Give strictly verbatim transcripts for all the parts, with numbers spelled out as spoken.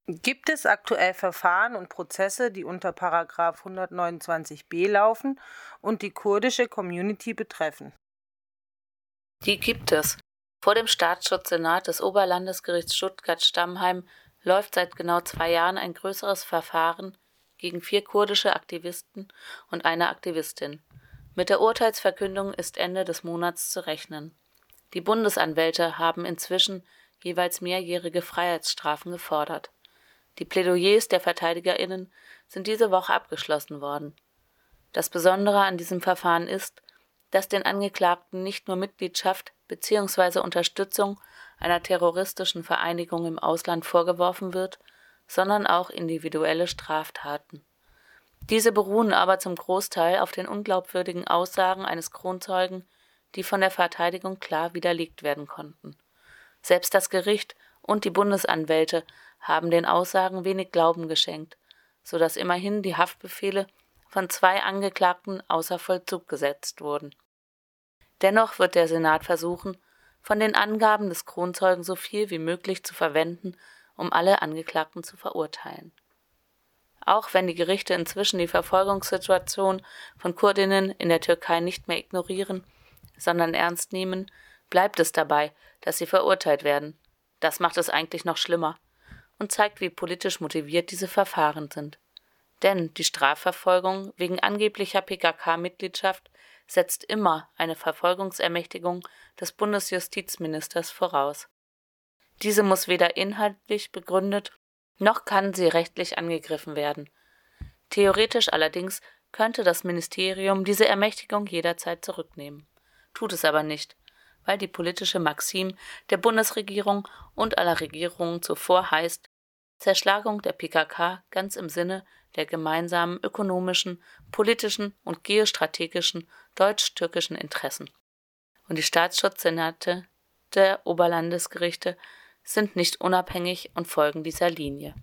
Gibt es aktuell Verfahren und Prozesse, die unter Paragraph hundertneunundzwanzig b laufen und die kurdische Community betreffen? Die gibt es. Vor dem Staatsschutzsenat des Oberlandesgerichts Stuttgart-Stammheim läuft seit genau zwei Jahren ein größeres Verfahren gegen vier kurdische Aktivisten und eine Aktivistin. Mit der Urteilsverkündung ist Ende des Monats zu rechnen. Die Bundesanwälte haben inzwischen jeweils mehrjährige Freiheitsstrafen gefordert. Die Plädoyers der VerteidigerInnen sind diese Woche abgeschlossen worden. Das Besondere an diesem Verfahren ist, dass den Angeklagten nicht nur Mitgliedschaft bzw. Unterstützung einer terroristischen Vereinigung im Ausland vorgeworfen wird, sondern auch individuelle Straftaten. Diese beruhen aber zum Großteil auf den unglaubwürdigen Aussagen eines Kronzeugen, die von der Verteidigung klar widerlegt werden konnten. Selbst das Gericht und die Bundesanwälte haben den Aussagen wenig Glauben geschenkt, sodass immerhin die Haftbefehle von zwei Angeklagten außer Vollzug gesetzt wurden. Dennoch wird der Senat versuchen, von den Angaben des Kronzeugen so viel wie möglich zu verwenden, um alle Angeklagten zu verurteilen. Auch wenn die Gerichte inzwischen die Verfolgungssituation von Kurdinnen in der Türkei nicht mehr ignorieren, sondern ernst nehmen, bleibt es dabei, dass sie verurteilt werden. Das macht es eigentlich noch schlimmer und zeigt, wie politisch motiviert diese Verfahren sind. Denn die Strafverfolgung wegen angeblicher P K K-Mitgliedschaft setzt immer eine Verfolgungsermächtigung des Bundesjustizministers voraus. Diese muss weder inhaltlich begründet, noch kann sie rechtlich angegriffen werden. Theoretisch allerdings könnte das Ministerium diese Ermächtigung jederzeit zurücknehmen. Tut es aber nicht, weil die politische Maxim der Bundesregierung und aller Regierungen zuvor heißt: Zerschlagung der P K K ganz im Sinne der gemeinsamen ökonomischen, politischen und geostrategischen deutsch-türkischen Interessen. Und die Staatsschutzsenate der Oberlandesgerichte sind nicht unabhängig und folgen dieser Linie.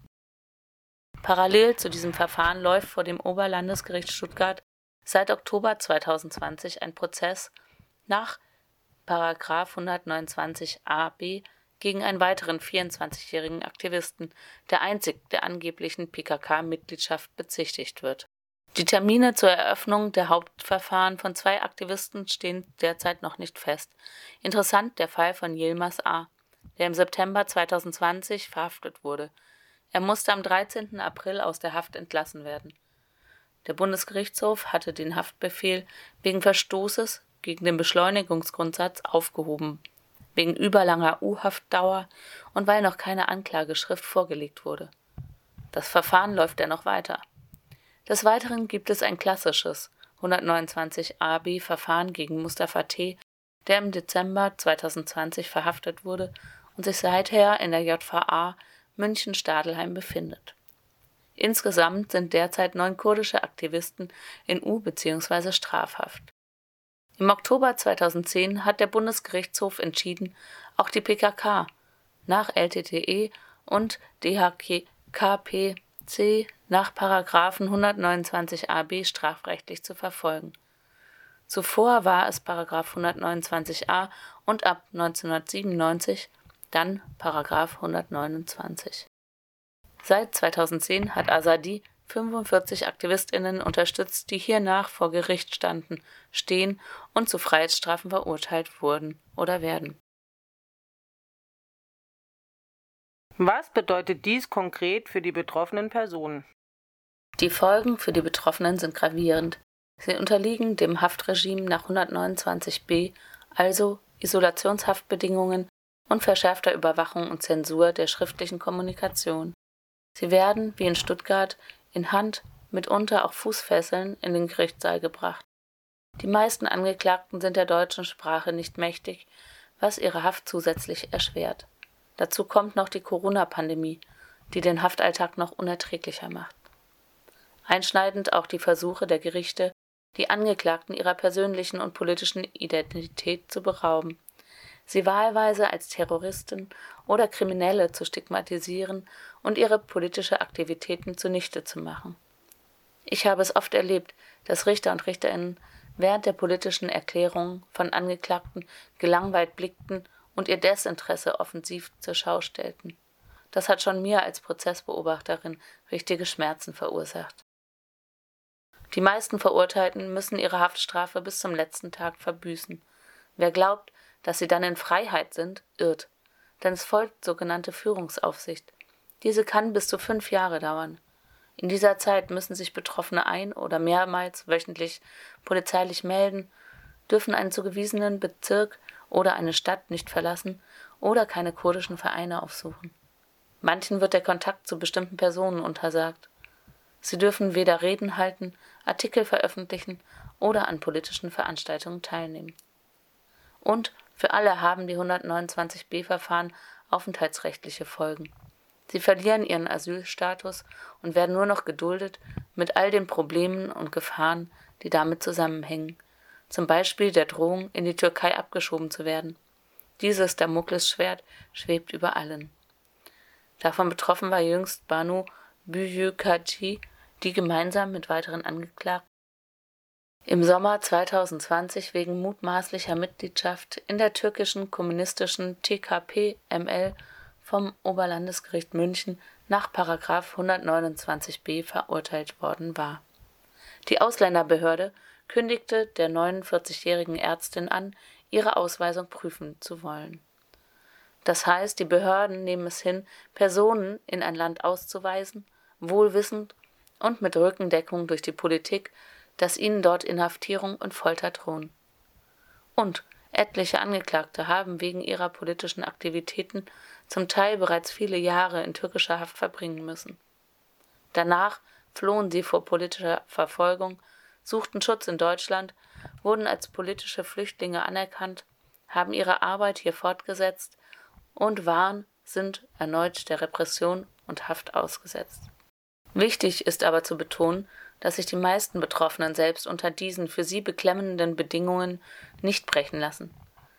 Parallel zu diesem Verfahren läuft vor dem Oberlandesgericht Stuttgart seit Oktober zweitausendzwanzig ein Prozess nach Paragraph hundertneunundzwanzig a b gegen einen weiteren vierundzwanzigjährigen Aktivisten, der einzig der angeblichen P K K-Mitgliedschaft bezichtigt wird. Die Termine zur Eröffnung der Hauptverfahren von zwei Aktivisten stehen derzeit noch nicht fest. Interessant der Fall von Yilmaz A., der im September zweitausendzwanzig verhaftet wurde. Er musste am dreizehnten April aus der Haft entlassen werden. Der Bundesgerichtshof hatte den Haftbefehl wegen Verstoßes gegen den Beschleunigungsgrundsatz aufgehoben, wegen überlanger U-Haftdauer und weil noch keine Anklageschrift vorgelegt wurde. Das Verfahren läuft dennoch weiter. Des Weiteren gibt es ein klassisches hundertneunundzwanzig a b Verfahren gegen Mustafa T., der im Dezember zweitausendzwanzig verhaftet wurde und sich seither in der J V A München-Stadelheim befindet. Insgesamt sind derzeit neun kurdische Aktivisten in U- bzw. Strafhaft. Im Oktober zweitausendzehn hat der Bundesgerichtshof entschieden, auch die P K K nach L T T E und D H K P C nach Paragraphen hundertneunundzwanzig a b strafrechtlich zu verfolgen. Zuvor war es Paragraph hundertneunundzwanzig a und ab neunzehnhundertsiebenundneunzig dann Paragraph hundertneunundzwanzig. Seit zweitausendzehn hat Azadi fünfundvierzig AktivistInnen unterstützt, die hiernach vor Gericht standen, stehen und zu Freiheitsstrafen verurteilt wurden oder werden. Was bedeutet dies konkret für die betroffenen Personen? Die Folgen für die Betroffenen sind gravierend. Sie unterliegen dem Haftregime nach hundertneunundzwanzig b, also Isolationshaftbedingungen und verschärfter Überwachung und Zensur der schriftlichen Kommunikation. Sie werden, wie in Stuttgart, in Hand, mitunter auch Fußfesseln in den Gerichtssaal gebracht. Die meisten Angeklagten sind der deutschen Sprache nicht mächtig, was ihre Haft zusätzlich erschwert. Dazu kommt noch die Corona-Pandemie, die den Haftalltag noch unerträglicher macht. Einschneidend auch die Versuche der Gerichte, die Angeklagten ihrer persönlichen und politischen Identität zu berauben, sie wahlweise als Terroristen oder Kriminelle zu stigmatisieren und ihre politische Aktivitäten zunichte zu machen. Ich habe es oft erlebt, dass Richter und Richterinnen während der politischen Erklärungen von Angeklagten gelangweilt blickten und ihr Desinteresse offensiv zur Schau stellten. Das hat schon mir als Prozessbeobachterin richtige Schmerzen verursacht. Die meisten Verurteilten müssen ihre Haftstrafe bis zum letzten Tag verbüßen. Wer glaubt, dass sie dann in Freiheit sind, irrt. Denn es folgt sogenannte Führungsaufsicht. Diese kann bis zu fünf Jahre dauern. In dieser Zeit müssen sich Betroffene ein- oder mehrmals wöchentlich polizeilich melden, dürfen einen zugewiesenen Bezirk oder eine Stadt nicht verlassen oder keine kurdischen Vereine aufsuchen. Manchen wird der Kontakt zu bestimmten Personen untersagt. Sie dürfen weder Reden halten, Artikel veröffentlichen oder an politischen Veranstaltungen teilnehmen. Und für alle haben die hundertneunundzwanzig b-Verfahren aufenthaltsrechtliche Folgen. Sie verlieren ihren Asylstatus und werden nur noch geduldet mit all den Problemen und Gefahren, die damit zusammenhängen, zum Beispiel der Drohung, in die Türkei abgeschoben zu werden. Dieses Damoklesschwert schwebt über allen. Davon betroffen war jüngst Banu Büyükakçı, die gemeinsam mit weiteren Angeklagten im Sommer zweitausendzwanzig wegen mutmaßlicher Mitgliedschaft in der türkischen kommunistischen T K P M L vom Oberlandesgericht München nach Paragraph hundertneunundzwanzig b verurteilt worden war. Die Ausländerbehörde kündigte der neunundvierzigjährigen Ärztin an, ihre Ausweisung prüfen zu wollen. Das heißt, die Behörden nehmen es hin, Personen in ein Land auszuweisen, wohl wissend und mit Rückendeckung durch die Politik, dass ihnen dort Inhaftierung und Folter drohen. Und etliche Angeklagte haben wegen ihrer politischen Aktivitäten zum Teil bereits viele Jahre in türkischer Haft verbringen müssen. Danach flohen sie vor politischer Verfolgung, suchten Schutz in Deutschland, wurden als politische Flüchtlinge anerkannt, haben ihre Arbeit hier fortgesetzt und waren, sind erneut der Repression und Haft ausgesetzt. Wichtig ist aber zu betonen, dass sich die meisten Betroffenen selbst unter diesen für sie beklemmenden Bedingungen nicht brechen lassen.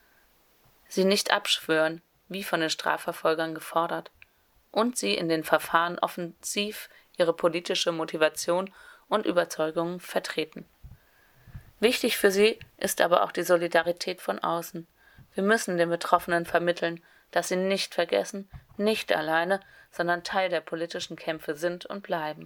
Sie nicht abschwören, wie von den Strafverfolgern gefordert, und sie in den Verfahren offensiv ihre politische Motivation und Überzeugungen vertreten. Wichtig für sie ist aber auch die Solidarität von außen. Wir müssen den Betroffenen vermitteln, dass sie nicht vergessen, nicht alleine, sondern Teil der politischen Kämpfe sind und bleiben.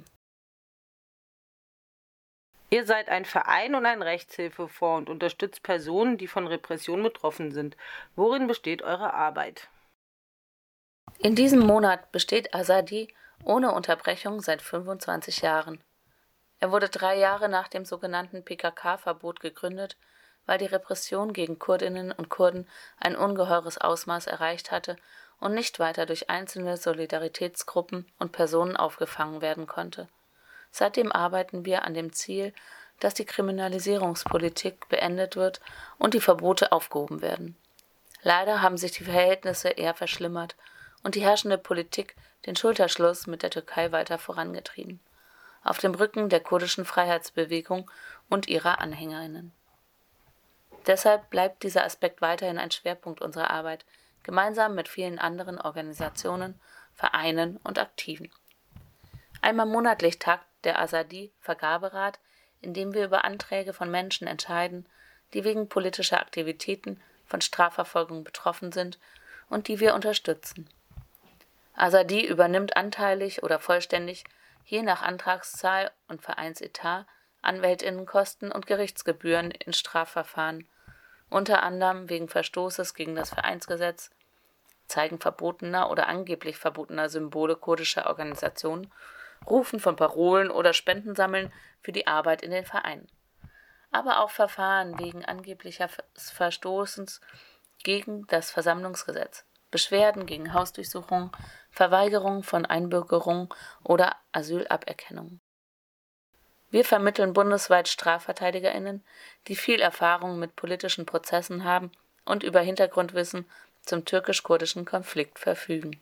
Ihr seid ein Verein und ein Rechtshilfefonds und unterstützt Personen, die von Repression betroffen sind. Worin besteht eure Arbeit? In diesem Monat besteht Azadi ohne Unterbrechung seit fünfundzwanzig Jahren. Er wurde drei Jahre nach dem sogenannten P K K-Verbot gegründet, weil die Repression gegen Kurdinnen und Kurden ein ungeheures Ausmaß erreicht hatte und nicht weiter durch einzelne Solidaritätsgruppen und Personen aufgefangen werden konnte. Seitdem arbeiten wir an dem Ziel, dass die Kriminalisierungspolitik beendet wird und die Verbote aufgehoben werden. Leider haben sich die Verhältnisse eher verschlimmert und die herrschende Politik den Schulterschluss mit der Türkei weiter vorangetrieben, auf dem Rücken der kurdischen Freiheitsbewegung und ihrer Anhängerinnen. Deshalb bleibt dieser Aspekt weiterhin ein Schwerpunkt unserer Arbeit, gemeinsam mit vielen anderen Organisationen, Vereinen und Aktiven. Einmal monatlich tagt der Azadi-Vergaberat, in dem wir über Anträge von Menschen entscheiden, die wegen politischer Aktivitäten von Strafverfolgung betroffen sind und die wir unterstützen. Azadi übernimmt anteilig oder vollständig, je nach Antragszahl und Vereinsetat, Anwältinnenkosten und Gerichtsgebühren in Strafverfahren, unter anderem wegen Verstoßes gegen das Vereinsgesetz, Zeigen verbotener oder angeblich verbotener Symbole kurdischer Organisationen, Rufen von Parolen oder Spendensammeln für die Arbeit in den Vereinen. Aber auch Verfahren wegen angeblicher Verstoßens gegen das Versammlungsgesetz, Beschwerden gegen Hausdurchsuchungen, Verweigerung von Einbürgerung oder Asylaberkennung. Wir vermitteln bundesweit StrafverteidigerInnen, die viel Erfahrung mit politischen Prozessen haben und über Hintergrundwissen zum türkisch-kurdischen Konflikt verfügen.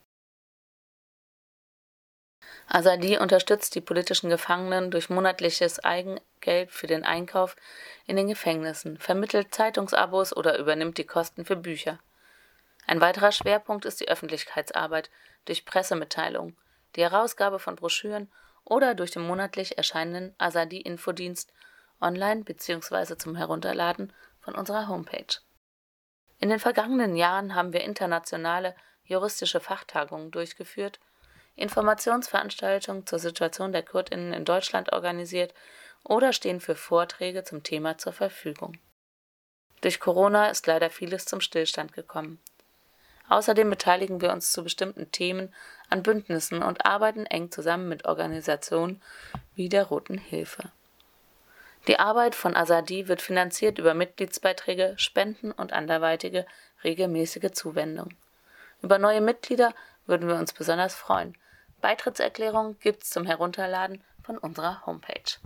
Azadi unterstützt die politischen Gefangenen durch monatliches Eigengeld für den Einkauf in den Gefängnissen, vermittelt Zeitungsabos oder übernimmt die Kosten für Bücher. Ein weiterer Schwerpunkt ist die Öffentlichkeitsarbeit durch Pressemitteilungen, die Herausgabe von Broschüren oder durch den monatlich erscheinenden Azadi-Infodienst online bzw. zum Herunterladen von unserer Homepage. In den vergangenen Jahren haben wir internationale juristische Fachtagungen durchgeführt Informationsveranstaltungen zur Situation der KurdInnen in Deutschland organisiert oder stehen für Vorträge zum Thema zur Verfügung. Durch Corona ist leider vieles zum Stillstand gekommen. Außerdem beteiligen wir uns zu bestimmten Themen an Bündnissen und arbeiten eng zusammen mit Organisationen wie der Roten Hilfe. Die Arbeit von Azadi wird finanziert über Mitgliedsbeiträge, Spenden und anderweitige regelmäßige Zuwendung. Über neue Mitglieder würden wir uns besonders freuen. Beitrittserklärungen gibt's zum Herunterladen von unserer Homepage.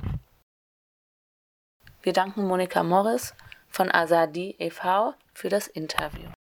Wir danken Monika Morris von Azadi e V für das Interview.